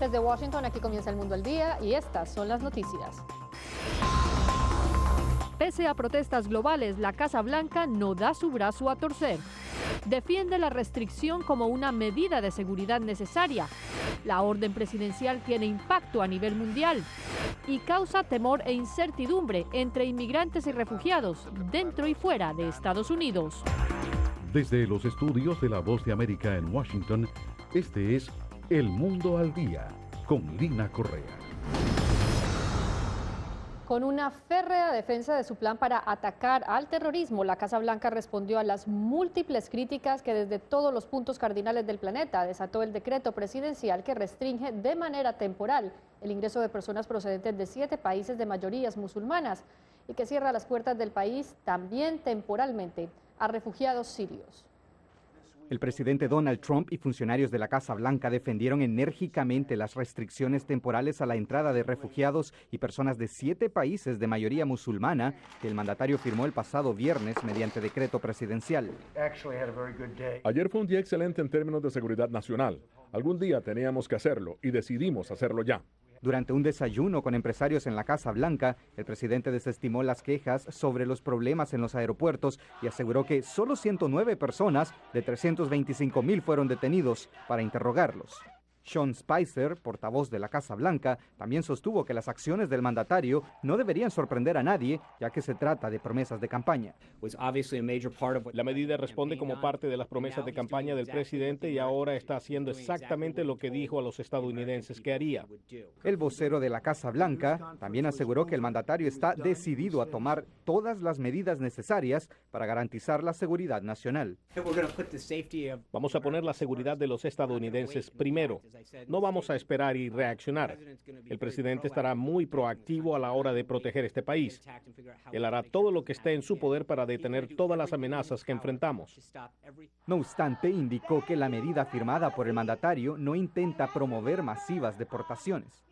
Desde Washington, aquí comienza El Mundo al Día y estas son las noticias. Pese a protestas globales, la Casa Blanca no da su brazo a torcer. Defiende la restricción como una medida de seguridad necesaria. La orden presidencial tiene impacto a nivel mundial y causa temor e incertidumbre entre inmigrantes y refugiados dentro y fuera de Estados Unidos. Desde los estudios de La Voz de América en Washington, este es El Mundo al Día con Lina Correa. Con una férrea defensa de su plan para atacar al terrorismo, la Casa Blanca respondió a las múltiples críticas que desde todos los puntos cardinales del planeta desató el decreto presidencial que restringe de manera temporal el ingreso de personas procedentes de 7 países de mayorías musulmanas y que cierra las puertas del país también temporalmente a refugiados sirios. El presidente Donald Trump y funcionarios de la Casa Blanca defendieron enérgicamente las restricciones temporales a la entrada de refugiados y personas de 7 países de mayoría musulmana que el mandatario firmó el pasado viernes mediante decreto presidencial. Ayer fue un día excelente en términos de seguridad nacional. Algún día teníamos que hacerlo y decidimos hacerlo ya. Durante un desayuno con empresarios en la Casa Blanca, el presidente desestimó las quejas sobre los problemas en los aeropuertos y aseguró que solo 109 personas de 325,000 fueron detenidos para interrogarlos. Sean Spicer, portavoz de la Casa Blanca, también sostuvo que las acciones del mandatario no deberían sorprender a nadie, ya que se trata de promesas de campaña. La medida responde como parte de las promesas de campaña del presidente y ahora está haciendo exactamente lo que dijo a los estadounidenses que haría. El vocero de la Casa Blanca también aseguró que el mandatario está decidido a tomar todas las medidas necesarias para garantizar la seguridad nacional. Vamos a poner la seguridad de los estadounidenses primero. No vamos a esperar y reaccionar. El presidente estará muy proactivo a la hora de proteger este país. Él hará todo lo que esté en su poder para detener todas las amenazas que enfrentamos. No obstante, indicó que la medida firmada por el mandatario no intenta promover masivas deportaciones.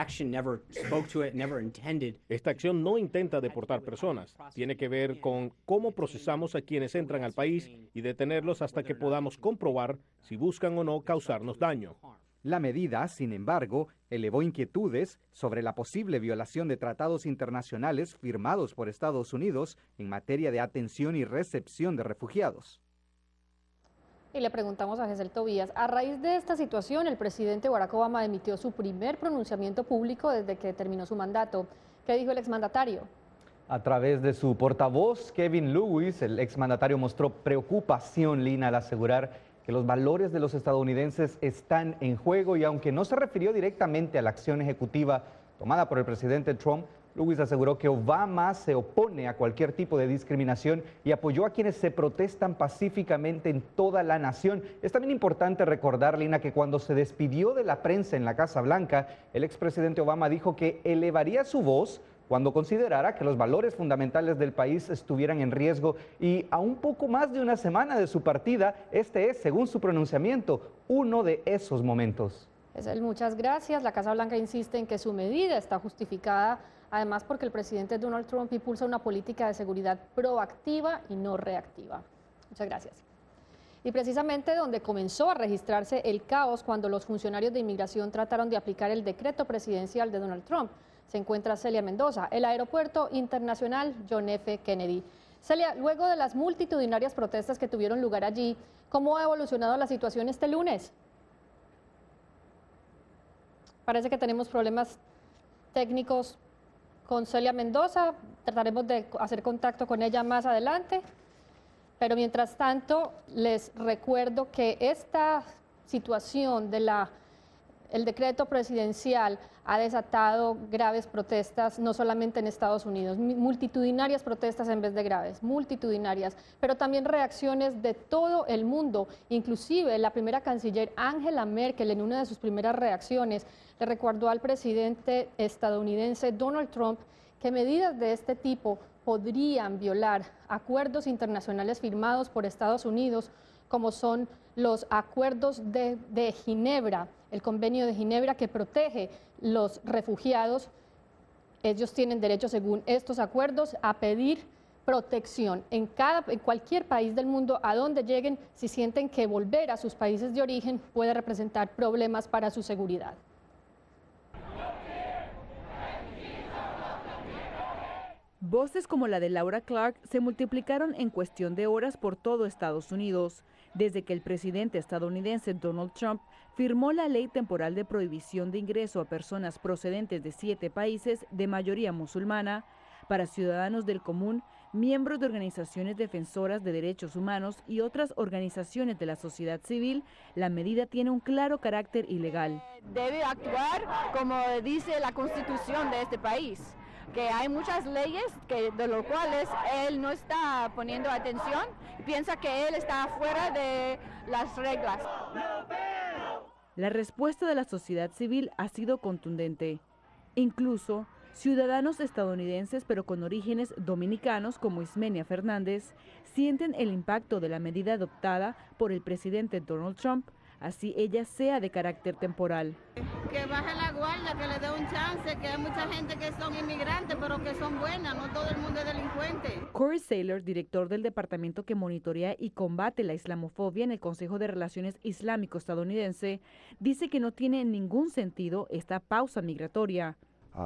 Esta acción no intenta deportar personas. Tiene que ver con cómo procesamos a quienes entran al país y detenerlos hasta que podamos comprobar si buscan o no causarnos daño. La medida, sin embargo, elevó inquietudes sobre la posible violación de tratados internacionales firmados por Estados Unidos en materia de atención y recepción de refugiados. Y le preguntamos a Gesell Tobías, a raíz de esta situación, el presidente Barack Obama emitió su primer pronunciamiento público desde que terminó su mandato. ¿Qué dijo el exmandatario? A través de su portavoz, Kevin Lewis, el exmandatario mostró preocupación, Lina, al asegurar que los valores de los estadounidenses están en juego y aunque no se refirió directamente a la acción ejecutiva tomada por el presidente Trump, Lewis aseguró que Obama se opone a cualquier tipo de discriminación y apoyó a quienes se protestan pacíficamente en toda la nación. Es también importante recordar, Lina, que cuando se despidió de la prensa en la Casa Blanca, el expresidente Obama dijo que elevaría su voz cuando considerara que los valores fundamentales del país estuvieran en riesgo y a un poco más de una semana de su partida, este es, según su pronunciamiento, uno de esos momentos. Muchas gracias. La Casa Blanca insiste en que su medida está justificada, además porque el presidente Donald Trump impulsa una política de seguridad proactiva y no reactiva. Muchas gracias. Y precisamente donde comenzó a registrarse el caos cuando los funcionarios de inmigración trataron de aplicar el decreto presidencial de Donald Trump, se encuentra Celia Mendoza, el Aeropuerto Internacional John F. Kennedy. Celia, luego de las multitudinarias protestas que tuvieron lugar allí, ¿cómo ha evolucionado la situación este lunes? Parece que tenemos problemas técnicos con Celia Mendoza, trataremos de hacer contacto con ella más adelante, pero mientras tanto les recuerdo que esta situación de el decreto presidencial ha desatado graves protestas, no solamente en Estados Unidos, multitudinarias protestas en vez de graves, multitudinarias, pero también reacciones de todo el mundo, inclusive la primera canciller Angela Merkel en una de sus primeras reacciones le recordó al presidente estadounidense Donald Trump que medidas de este tipo podrían violar acuerdos internacionales firmados por Estados Unidos, como son los acuerdos de Ginebra, el convenio de Ginebra que protege los refugiados. Ellos tienen derecho, según estos acuerdos, a pedir protección en cualquier país del mundo a donde lleguen si sienten que volver a sus países de origen puede representar problemas para su seguridad. Voces como la de Laura Clark se multiplicaron en cuestión de horas por todo Estados Unidos, desde que el presidente estadounidense Donald Trump firmó la ley temporal de prohibición de ingreso a personas procedentes de 7 países de mayoría musulmana. Para ciudadanos del común, miembros de organizaciones defensoras de derechos humanos y otras organizaciones de la sociedad civil, la medida tiene un claro carácter ilegal. Debe actuar como dice la Constitución de este país, que hay muchas leyes de las cuales él no está poniendo atención y piensa que él está fuera de las reglas. La respuesta de la sociedad civil ha sido contundente. Incluso ciudadanos estadounidenses pero con orígenes dominicanos como Ismenia Fernández sienten el impacto de la medida adoptada por el presidente Donald Trump, así ella sea de carácter temporal. Que baje la guardia, que le dé un chance, que hay mucha gente que son inmigrantes pero que son buenas, no todo el mundo es delincuente. Corey Saylor, director del departamento que monitorea y combate la islamofobia en el Consejo de Relaciones Islámico estadounidense, dice que no tiene ningún sentido esta pausa migratoria.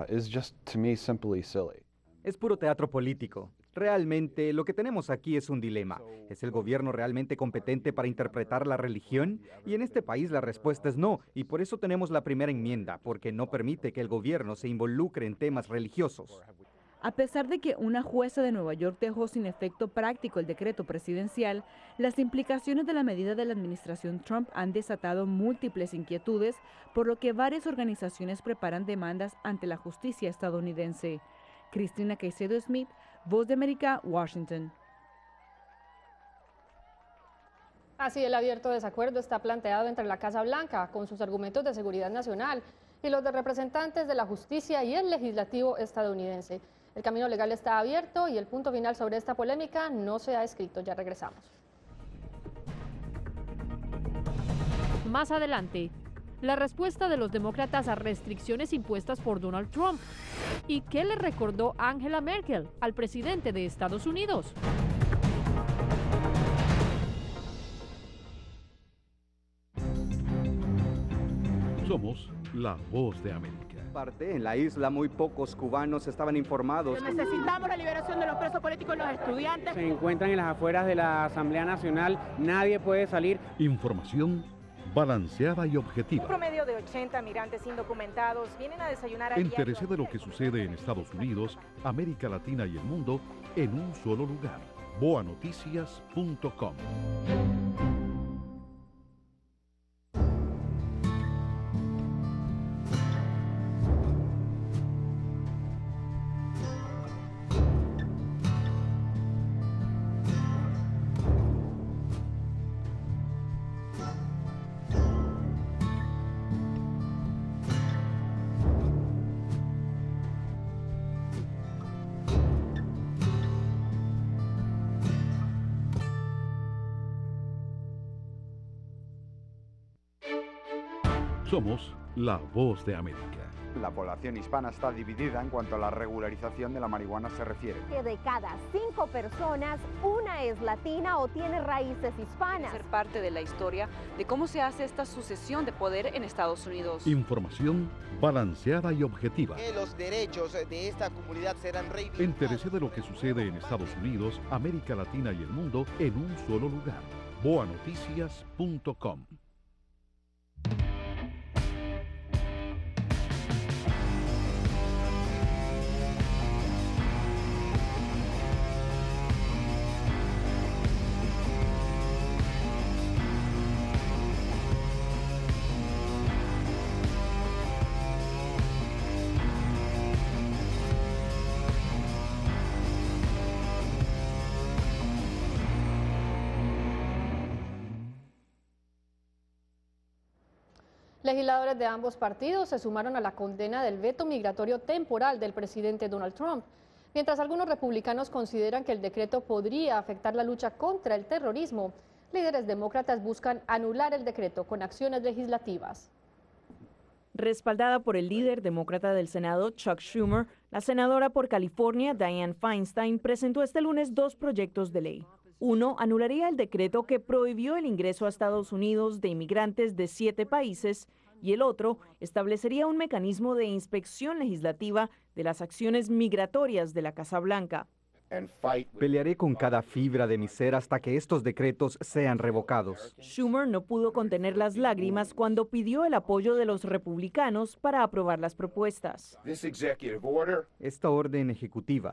Es puro teatro político. Realmente lo que tenemos aquí es un dilema. ¿Es el gobierno realmente competente para interpretar la religión? Y en este país la respuesta es no, y por eso tenemos la primera enmienda, porque no permite que el gobierno se involucre en temas religiosos. A pesar de que una jueza de Nueva York dejó sin efecto práctico el decreto presidencial, las implicaciones de la medida de la administración Trump han desatado múltiples inquietudes, por lo que varias organizaciones preparan demandas ante la justicia estadounidense. Cristina Caicedo Smith, Voz de América, Washington. Así, el abierto desacuerdo está planteado entre la Casa Blanca, con sus argumentos de seguridad nacional, y los de representantes de la justicia y el legislativo estadounidense. El camino legal está abierto y el punto final sobre esta polémica no se ha escrito. Ya regresamos. Más adelante, la respuesta de los demócratas a restricciones impuestas por Donald Trump. ¿Y qué le recordó Angela Merkel al presidente de Estados Unidos? Somos la voz de América. En la isla muy pocos cubanos estaban informados. Necesitamos la liberación de los presos políticos y los estudiantes. Se encuentran en las afueras de la Asamblea Nacional, nadie puede salir. Información balanceada y objetiva. Un promedio de 80 migrantes indocumentados vienen a desayunar a Entérese de lo que sucede en Estados Unidos, América Latina y el mundo en un solo lugar. boanoticias.com. Somos la voz de América. La población hispana está dividida en cuanto a la regularización de la marihuana se refiere. Que de cada 5 personas, una es latina o tiene raíces hispanas. Ser parte de la historia de cómo se hace esta sucesión de poder en Estados Unidos. Información balanceada y objetiva. Que los derechos de esta comunidad serán reivindicados. Entérese de lo que sucede en Estados Unidos, América Latina y el mundo en un solo lugar. boanoticias.com. Legisladores de ambos partidos se sumaron a la condena del veto migratorio temporal del presidente Donald Trump. Mientras algunos republicanos consideran que el decreto podría afectar la lucha contra el terrorismo, líderes demócratas buscan anular el decreto con acciones legislativas. Respaldada por el líder demócrata del Senado, Chuck Schumer, la senadora por California, Dianne Feinstein, presentó este lunes 2 proyectos de ley. Uno anularía el decreto que prohibió el ingreso a Estados Unidos de inmigrantes de 7 países y el otro establecería un mecanismo de inspección legislativa de las acciones migratorias de la Casa Blanca. Pelearé con cada fibra de mi ser hasta que estos decretos sean revocados. Schumer no pudo contener las lágrimas cuando pidió el apoyo de los republicanos para aprobar las propuestas. Esta orden ejecutiva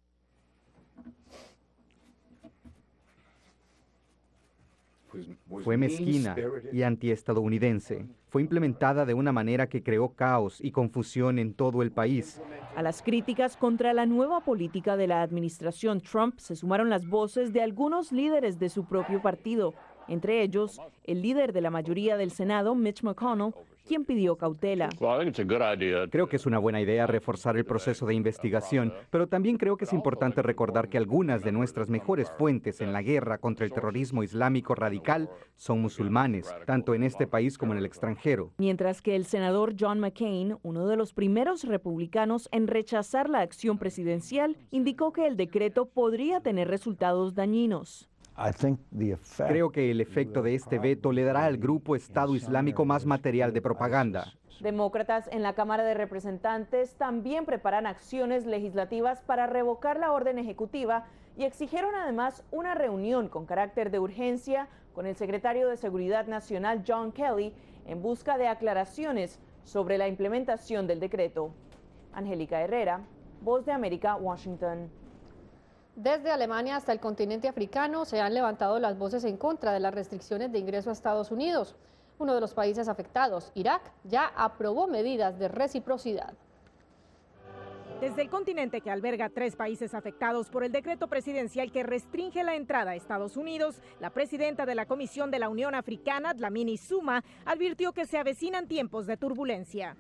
fue mezquina y antiestadounidense. Fue implementada de una manera que creó caos y confusión en todo el país. A las críticas contra la nueva política de la administración Trump se sumaron las voces de algunos líderes de su propio partido, entre ellos el líder de la mayoría del Senado, Mitch McConnell, quien pidió cautela. Creo que es una buena idea reforzar el proceso de investigación, pero también creo que es importante recordar que algunas de nuestras mejores fuentes en la guerra contra el terrorismo islámico radical son musulmanes, tanto en este país como en el extranjero. Mientras que el senador John McCain, uno de los primeros republicanos en rechazar la acción presidencial, indicó que el decreto podría tener resultados dañinos. Creo que el efecto de este veto le dará al grupo Estado Islámico más material de propaganda. Demócratas en la Cámara de Representantes también preparan acciones legislativas para revocar la orden ejecutiva y exigieron además una reunión con carácter de urgencia con el secretario de Seguridad Nacional John Kelly en busca de aclaraciones sobre la implementación del decreto. Angélica Herrera, Voz de América, Washington. Desde Alemania hasta el continente africano se han levantado las voces en contra de las restricciones de ingreso a Estados Unidos. Uno de los países afectados, Irak, ya aprobó medidas de reciprocidad. Desde el continente que alberga 3 países afectados por el decreto presidencial que restringe la entrada a Estados Unidos, la presidenta de la Comisión de la Unión Africana, Dlamini Zuma, advirtió que se avecinan tiempos de turbulencia.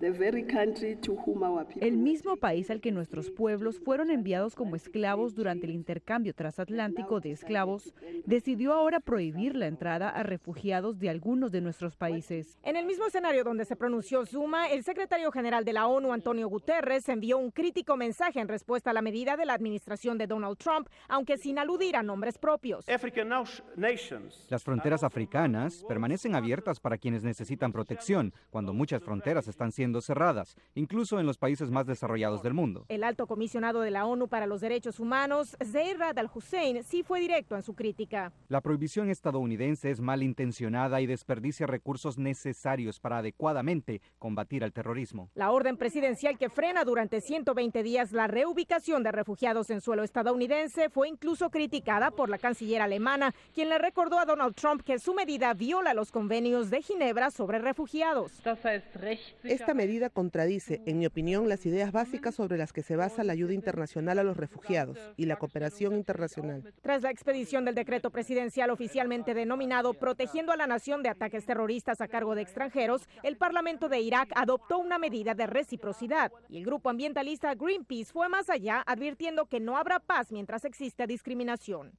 El mismo país al que nuestros pueblos fueron enviados como esclavos durante el intercambio transatlántico de esclavos, decidió ahora prohibir la entrada a refugiados de algunos de nuestros países. En el mismo escenario donde se pronunció Zuma, el secretario general de la ONU, Antonio Guterres, envió un crítico mensaje en respuesta a la medida de la administración de Donald Trump, aunque sin aludir a nombres propios. Las fronteras africanas permanecen abiertas para quienes necesitan protección, cuando muchas fronteras están siendo cerradas, incluso en los países más desarrollados del mundo. El alto comisionado de la ONU para los Derechos Humanos, Zeid Ra'ad al-Hussein, sí fue directo en su crítica. La prohibición estadounidense es malintencionada y desperdicia recursos necesarios para adecuadamente combatir al terrorismo. La orden presidencial que frena durante 120 días la reubicación de refugiados en suelo estadounidense fue incluso criticada por la canciller alemana, quien le recordó a Donald Trump que su medida viola los convenios de Ginebra sobre refugiados. Esta medida contradice, en mi opinión, las ideas básicas sobre las que se basa la ayuda internacional a los refugiados y la cooperación internacional. Tras la expedición del decreto presidencial oficialmente denominado Protegiendo a la Nación de ataques terroristas a cargo de extranjeros, el Parlamento de Irak adoptó una medida de reciprocidad y el grupo ambientalista Greenpeace fue más allá, advirtiendo que no habrá paz mientras exista discriminación.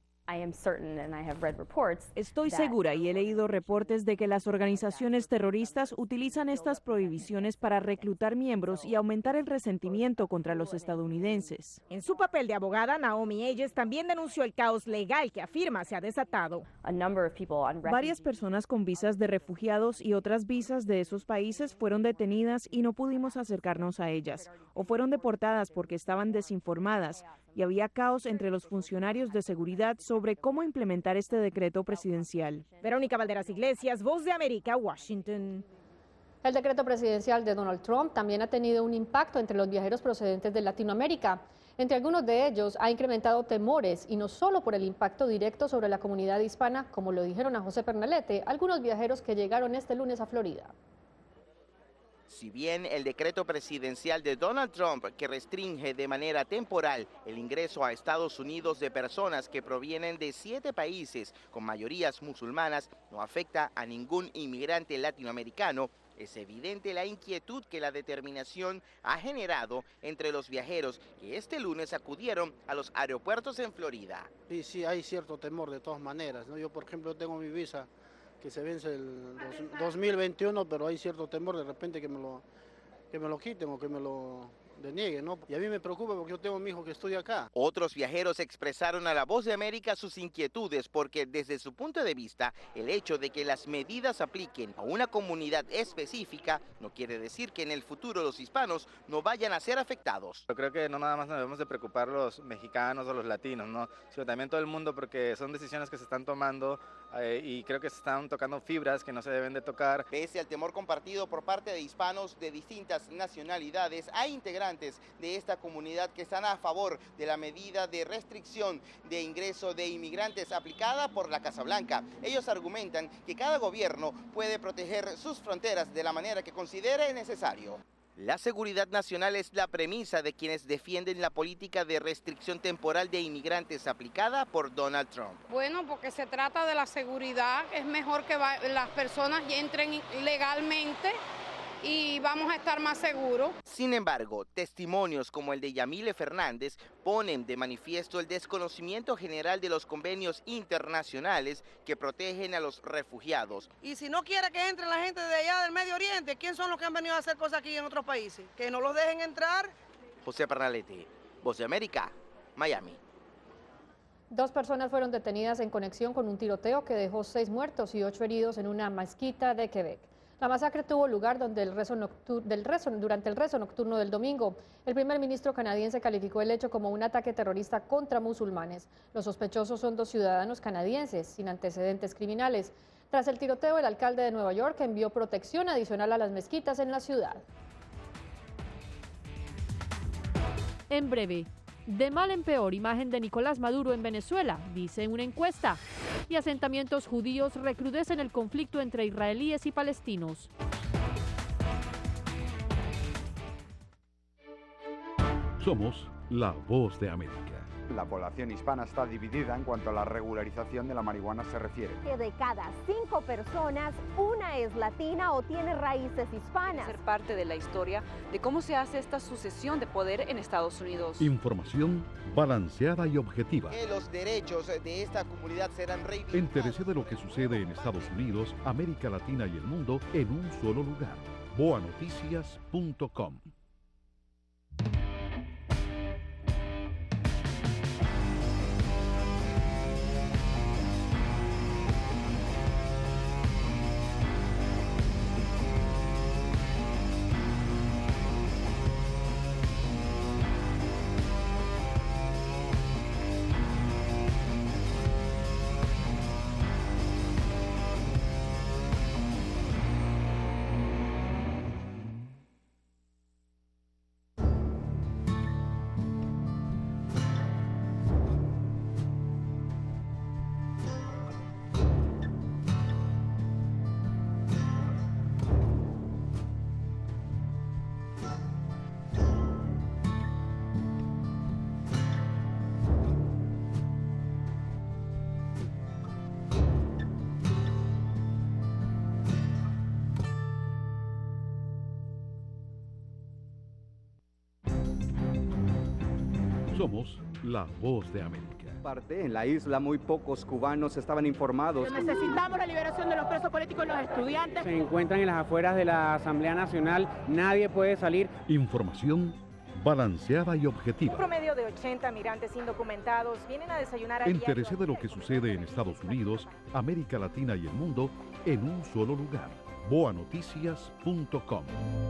Estoy segura y he leído reportes de que las organizaciones terroristas utilizan estas prohibiciones para reclutar miembros y aumentar el resentimiento contra los estadounidenses. En su papel de abogada, Naomi Ayes también denunció el caos legal que afirma se ha desatado. Varias personas con visas de refugiados y otras visas de esos países fueron detenidas y no pudimos acercarnos a ellas, o fueron deportadas porque estaban desinformadas, y había caos entre los funcionarios de seguridad sobre cómo implementar este decreto presidencial. Verónica Valderas Iglesias, Voz de América, Washington. El decreto presidencial de Donald Trump también ha tenido un impacto entre los viajeros procedentes de Latinoamérica. Entre algunos de ellos ha incrementado temores, y no solo por el impacto directo sobre la comunidad hispana, como lo dijeron a José Pernalete, algunos viajeros que llegaron este lunes a Florida. Si bien el decreto presidencial de Donald Trump, que restringe de manera temporal el ingreso a Estados Unidos de personas que provienen de 7 países con mayorías musulmanas, no afecta a ningún inmigrante latinoamericano, es evidente la inquietud que la determinación ha generado entre los viajeros que este lunes acudieron a los aeropuertos en Florida. Sí, hay cierto temor de todas maneras, ¿no? Yo, por ejemplo, tengo mi visa que se vence el 2021, pero hay cierto temor de repente que me lo quiten o denieguen, ¿no? Y a mí me preocupa porque yo tengo a mi hijo que estudia acá. Otros viajeros expresaron a La Voz de América sus inquietudes porque desde su punto de vista, el hecho de que las medidas apliquen a una comunidad específica no quiere decir que en el futuro los hispanos no vayan a ser afectados. Yo creo que no nada más nos debemos de preocupar los mexicanos o los latinos, ¿no? Sino también todo el mundo, porque son decisiones que se están tomando y creo que se están tocando fibras que no se deben de tocar. Pese al temor compartido por parte de hispanos de distintas nacionalidades, hay integrantes de esta comunidad que están a favor de la medida de restricción de ingreso de inmigrantes aplicada por la Casa Blanca. Ellos argumentan que cada gobierno puede proteger sus fronteras de la manera que considere necesario. La seguridad nacional es la premisa de quienes defienden la política de restricción temporal de inmigrantes aplicada por Donald Trump. Bueno, porque se trata de la seguridad, es mejor que las personas entren legalmente y vamos a estar más seguros. Sin embargo, testimonios como el de Yamile Fernández ponen de manifiesto el desconocimiento general de los convenios internacionales que protegen a los refugiados. Y si no quiere que entre la gente de allá del Medio Oriente, ¿quién son los que han venido a hacer cosas aquí en otros países? Que no los dejen entrar. José Pernalete, Voz de América, Miami. 2 personas fueron detenidas en conexión con un tiroteo que dejó 6 muertos y 8 heridos en una mezquita de Quebec. La masacre tuvo lugar durante el rezo nocturno del domingo. El primer ministro canadiense calificó el hecho como un ataque terrorista contra musulmanes. Los sospechosos son 2 ciudadanos canadienses sin antecedentes criminales. Tras el tiroteo, el alcalde de Nueva York envió protección adicional a las mezquitas en la ciudad. En breve, de mal en peor imagen de Nicolás Maduro en Venezuela, dice una encuesta. Y asentamientos judíos recrudecen el conflicto entre israelíes y palestinos. Somos la Voz de América. La población hispana está dividida en cuanto a la regularización de la marihuana se refiere. Que de cada 5 personas, una es latina o tiene raíces hispanas. Ser parte de la historia de cómo se hace esta sucesión de poder en Estados Unidos. Información balanceada y objetiva. Que los derechos de esta comunidad serán reivindicados. Entérese de lo que sucede en Estados Unidos, América Latina y el mundo en un solo lugar. boanoticias.com. Somos la Voz de América. En la isla muy pocos cubanos estaban informados. Necesitamos la liberación de los presos políticos y los estudiantes. Se encuentran en las afueras de la Asamblea Nacional, nadie puede salir. Información balanceada y objetiva. Un promedio de 80 migrantes indocumentados vienen a desayunar a Entérese de lo que sucede en Estados Unidos, América Latina y el mundo en un solo lugar. boanoticias.com.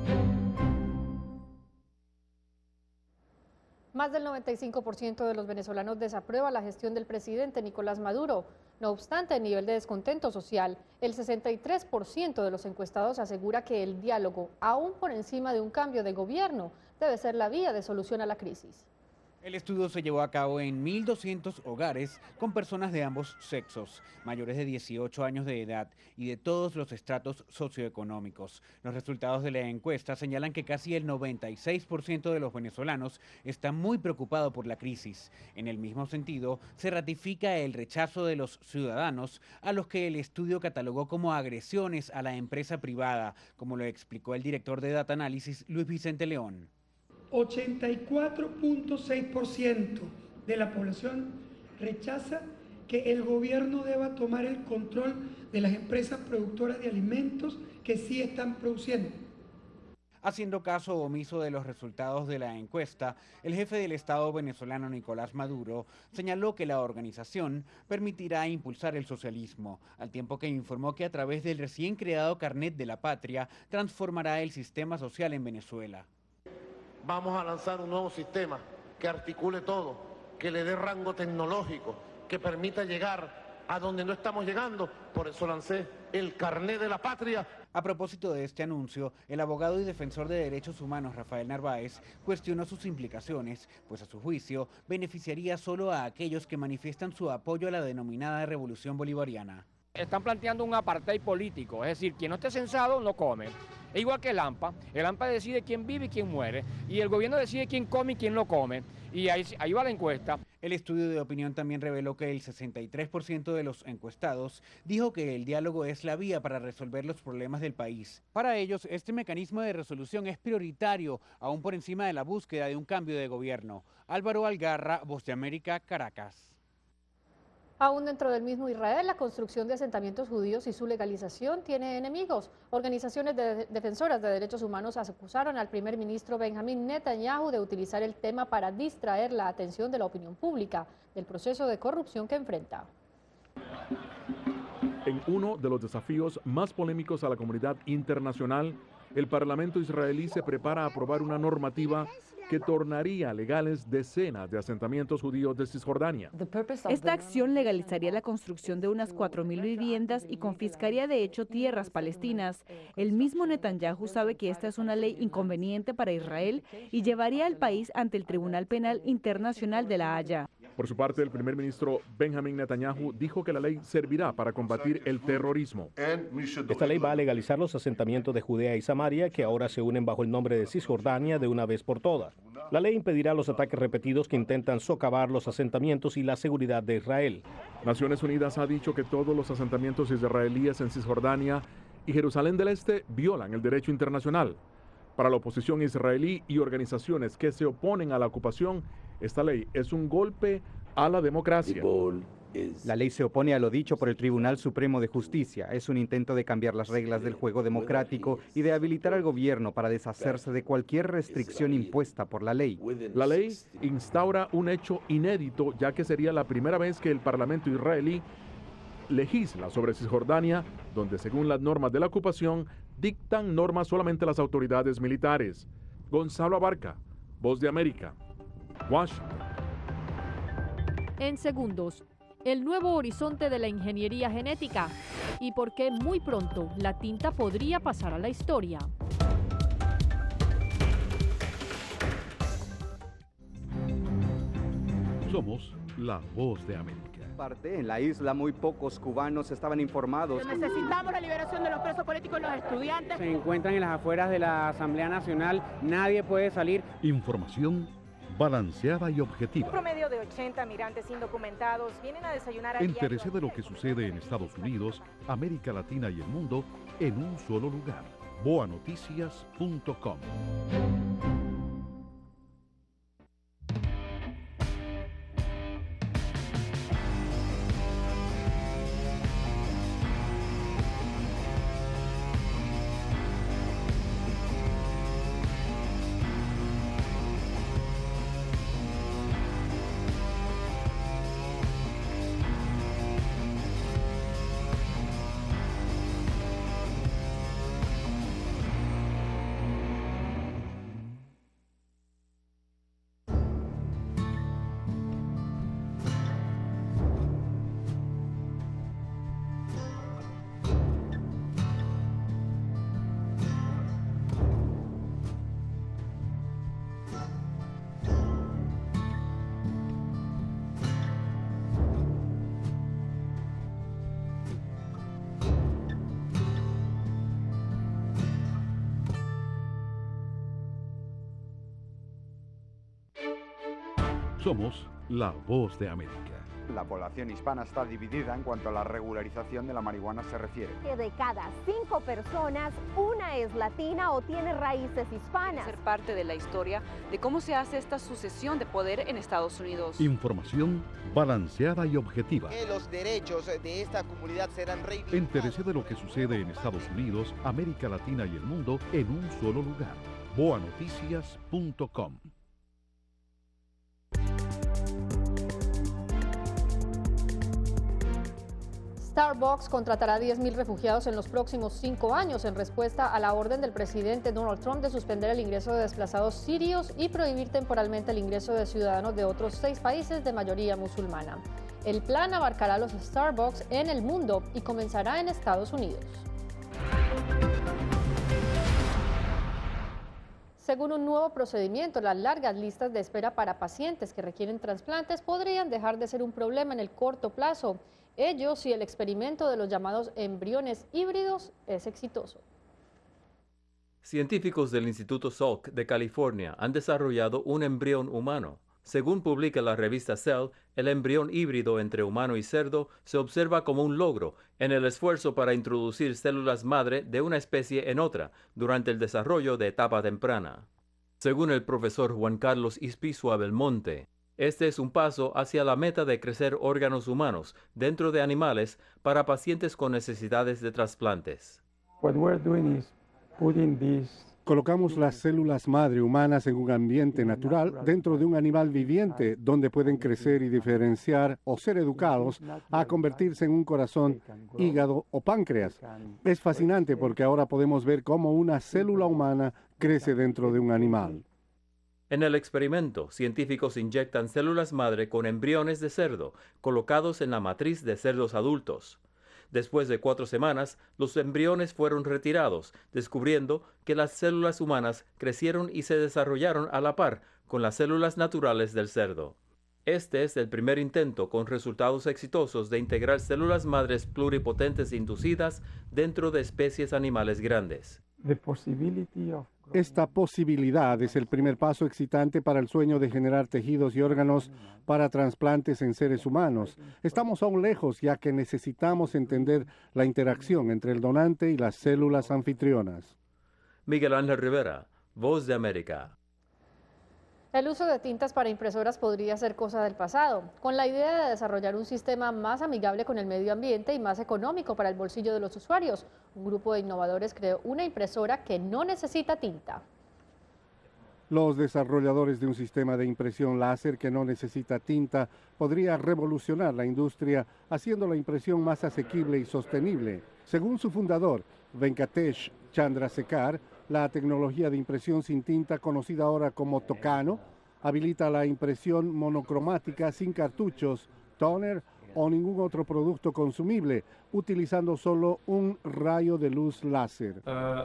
Más del 95% de los venezolanos desaprueba la gestión del presidente Nicolás Maduro. No obstante el nivel de descontento social, el 63% de los encuestados asegura que el diálogo, aún por encima de un cambio de gobierno, debe ser la vía de solución a la crisis. El estudio se llevó a cabo en 1.200 hogares con personas de ambos sexos, mayores de 18 años de edad y de todos los estratos socioeconómicos. Los resultados de la encuesta señalan que casi el 96% de los venezolanos está muy preocupado por la crisis. En el mismo sentido, se ratifica el rechazo de los ciudadanos a los que el estudio catalogó como agresiones a la empresa privada, como lo explicó el director de Data Análisis, Luis Vicente León. 84.6% de la población rechaza que el gobierno deba tomar el control de las empresas productoras de alimentos que sí están produciendo. Haciendo caso omiso de los resultados de la encuesta, el jefe del Estado venezolano Nicolás Maduro señaló que la organización permitirá impulsar el socialismo, al tiempo que informó que a través del recién creado Carnet de la Patria transformará el sistema social en Venezuela. Vamos a lanzar un nuevo sistema que articule todo, que le dé rango tecnológico, que permita llegar a donde no estamos llegando. Por eso lancé el Carnet de la Patria. A propósito de este anuncio, el abogado y defensor de derechos humanos Rafael Narváez cuestionó sus implicaciones, pues a su juicio beneficiaría solo a aquellos que manifiestan su apoyo a la denominada revolución bolivariana. Están planteando un apartheid político, es decir, quien no esté censado no come. Es igual que el AMPA decide quién vive y quién muere, y el gobierno decide quién come y quién no come, y ahí va la encuesta. El estudio de opinión también reveló que el 63% de los encuestados dijo que el diálogo es la vía para resolver los problemas del país. Para ellos, este mecanismo de resolución es prioritario, aún por encima de la búsqueda de un cambio de gobierno. Álvaro Algarra, Voz de América, Caracas. Aún dentro del mismo Israel, la construcción de asentamientos judíos y su legalización tiene enemigos. Organizaciones defensoras de derechos humanos acusaron al primer ministro Benjamín Netanyahu de utilizar el tema para distraer la atención de la opinión pública del proceso de corrupción que enfrenta. En uno de los desafíos más polémicos a la comunidad internacional, el Parlamento israelí se prepara a aprobar una normativa que tornaría legales decenas de asentamientos judíos de Cisjordania. Esta acción legalizaría la construcción de unas 4.000 viviendas y confiscaría de hecho tierras palestinas. El mismo Netanyahu sabe que esta es una ley inconveniente para Israel y llevaría al país ante el Tribunal Penal Internacional de La Haya. Por su parte, el primer ministro Benjamín Netanyahu dijo que la ley servirá para combatir el terrorismo. Esta ley va a legalizar los asentamientos de Judea y Samaria, que ahora se unen bajo el nombre de Cisjordania de una vez por todas. La ley impedirá los ataques repetidos que intentan socavar los asentamientos y la seguridad de Israel. Naciones Unidas ha dicho que todos los asentamientos israelíes en Cisjordania y Jerusalén del Este violan el derecho internacional. Para la oposición israelí y organizaciones que se oponen a la ocupación, esta ley es un golpe a la democracia. La ley se opone a lo dicho por el Tribunal Supremo de Justicia. Es un intento de cambiar las reglas del juego democrático y de habilitar al gobierno para deshacerse de cualquier restricción impuesta por la ley. La ley instaura un hecho inédito, ya que sería la primera vez que el Parlamento israelí legisla sobre Cisjordania, donde según las normas de la ocupación dictan normas solamente las autoridades militares. Gonzalo Abarca, Voz de América, Washington. En segundos, el nuevo horizonte de la ingeniería genética y por qué muy pronto la tinta podría pasar a la historia. Somos la Voz de América. En la isla muy pocos cubanos estaban informados. Necesitamos la liberación de los presos políticos y los estudiantes. Se encuentran en las afueras de la Asamblea Nacional, nadie puede salir. Información balanceada y objetiva. Un promedio de 80 migrantes indocumentados vienen a desayunar a Entérese de lo que sucede en Estados Unidos, América Latina y el mundo en un solo lugar. boanoticias.com. Somos la Voz de América. La población hispana está dividida en cuanto a la regularización de la marihuana se refiere. Que de cada 5 personas, una es latina o tiene raíces hispanas. Ser parte de la historia de cómo se hace esta sucesión de poder en Estados Unidos. Información balanceada y objetiva. Que los derechos de esta comunidad serán reivindicados. Entérese de lo que sucede en Estados Unidos, América Latina y el mundo en un solo lugar. boanoticias.com. Starbucks contratará 10.000 refugiados en los próximos 5 años en respuesta a la orden del presidente Donald Trump de suspender el ingreso de desplazados sirios y prohibir temporalmente el ingreso de ciudadanos de otros 6 países de mayoría musulmana. El plan abarcará a los Starbucks en el mundo y comenzará en Estados Unidos. Según un nuevo procedimiento, las largas listas de espera para pacientes que requieren trasplantes podrían dejar de ser un problema en el corto plazo. Ello si el experimento de los llamados embriones híbridos es exitoso. Científicos del Instituto Salk de California han desarrollado un embrión humano. Según publica la revista Cell, el embrión híbrido entre humano y cerdo se observa como un logro en el esfuerzo para introducir células madre de una especie en otra durante el desarrollo de etapa temprana. Según el profesor Juan Carlos Ispizua Belmonte, este es un paso hacia la meta de crecer órganos humanos dentro de animales para pacientes con necesidades de trasplantes. Colocamos las células madre humanas en un ambiente natural dentro de un animal viviente donde pueden crecer y diferenciar o ser educados a convertirse en un corazón, hígado o páncreas. Es fascinante porque ahora podemos ver cómo una célula humana crece dentro de un animal. En el experimento, científicos inyectan células madre con embriones de cerdo colocados en la matriz de cerdos adultos. Después de 4 semanas, los embriones fueron retirados, descubriendo que las células humanas crecieron y se desarrollaron a la par con las células naturales del cerdo. Este es el primer intento con resultados exitosos de integrar células madres pluripotentes inducidas dentro de especies animales grandes. Esta posibilidad es el primer paso excitante para el sueño de generar tejidos y órganos para trasplantes en seres humanos. Estamos aún lejos, ya que necesitamos entender la interacción entre el donante y las células anfitrionas. Miguel Ángel Rivera, Voz de América. El uso de tintas para impresoras podría ser cosa del pasado, con la idea de desarrollar un sistema más amigable con el medio ambiente y más económico para el bolsillo de los usuarios. Un grupo de innovadores creó una impresora que no necesita tinta. Los desarrolladores de un sistema de impresión láser que no necesita tinta podría revolucionar la industria, haciendo la impresión más asequible y sostenible. Según su fundador, Venkatesh Chandrasekhar, la tecnología de impresión sin tinta, conocida ahora como Tokano, habilita la impresión monocromática sin cartuchos, tóner o ningún otro producto consumible, utilizando solo un rayo de luz láser.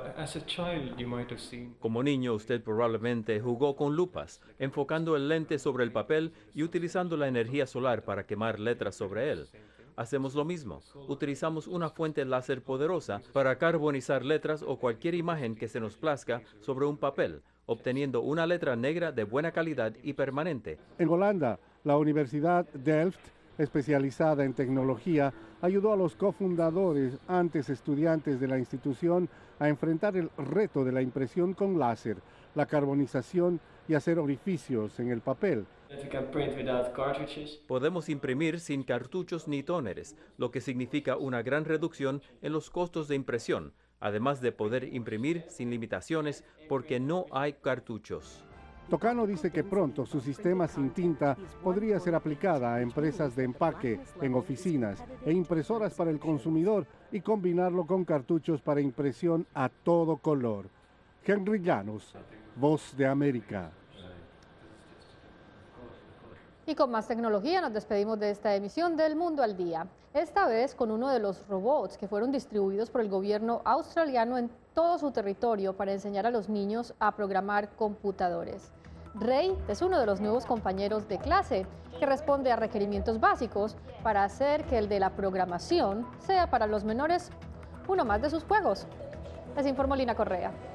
Como niño, usted probablemente jugó con lupas, enfocando el lente sobre el papel y utilizando la energía solar para quemar letras sobre él. Hacemos lo mismo. Utilizamos una fuente láser poderosa para carbonizar letras o cualquier imagen que se nos plazca sobre un papel, obteniendo una letra negra de buena calidad y permanente. En Holanda, la Universidad Delft, especializada en tecnología, ayudó a los cofundadores, antes estudiantes de la institución, a enfrentar el reto de la impresión con láser, la carbonización y hacer orificios en el papel. Podemos imprimir sin cartuchos ni tóneres, lo que significa una gran reducción en los costos de impresión, además de poder imprimir sin limitaciones porque no hay cartuchos. Tokano dice que pronto su sistema sin tinta podría ser aplicada a empresas de empaque, en oficinas e impresoras para el consumidor y combinarlo con cartuchos para impresión a todo color. Henry Llanos, Voz de América. Y con más tecnología nos despedimos de esta emisión del Mundo al Día. Esta vez con uno de los robots que fueron distribuidos por el gobierno australiano en todo su territorio para enseñar a los niños a programar computadores. Rey es uno de los nuevos compañeros de clase que responde a requerimientos básicos para hacer que el de la programación sea para los menores uno más de sus juegos. Les informó Lina Correa.